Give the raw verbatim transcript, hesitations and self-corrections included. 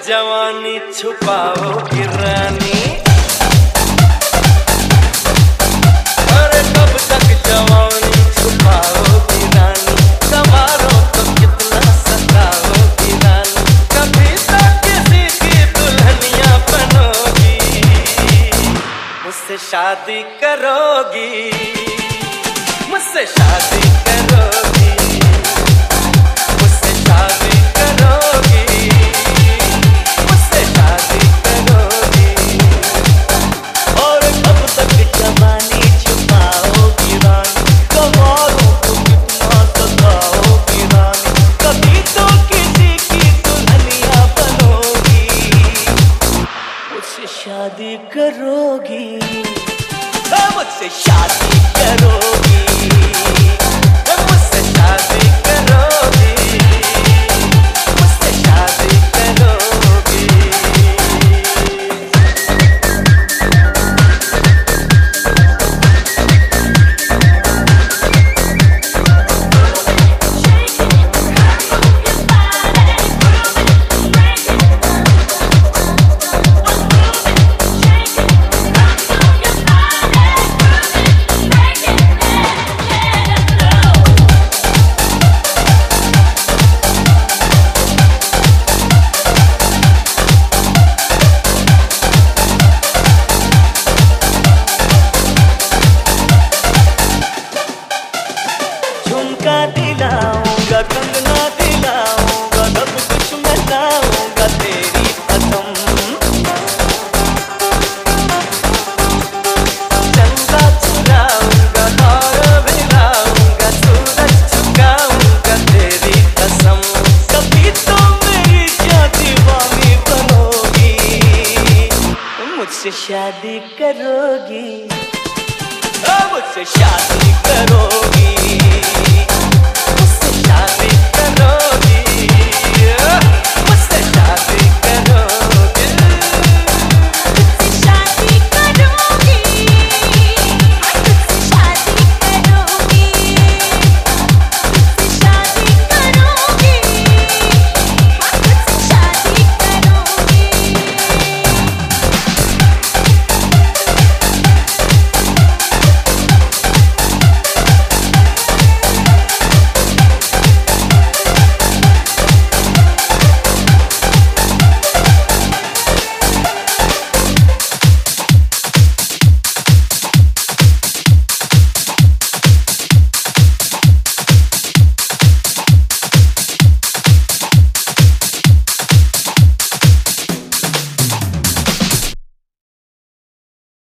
जवानी छुपाओगी रानी, अरे कब तक जवानी छुपाओगी रानी, संवारो तो कितना सताओगी रानी, कभी तो किसी की दुल्हनिया बनोगी, मुझसे शादी करोगी, मुझसे शादी करोगी, मुझसे शादी करोगी, मुझसे शादी करोगी। और कब तक जवानी छुपाओगी रानी, संवारो तो कितना सताओगी रानी, कभी तो किसी की दुल्हनिया बनोगी, मुझसे शादी करोगी, मुझसे शादी करोगी, मुझसे शादी करोगी, मुझसे शादी करोगी। झुमका दिलाऊंगा, कंगना दिलाऊंगा, सब कुछ मैं लाऊंगा तेरी कसम, चंदा चुराऊंगा और भिलाऊंगा, सूरज झुकाऊंगा तेरी कसम, कभी तो मेरी क्या दीवानी बनोगी, मुझसे शादी करोगी, मुझसे शादी करोगी।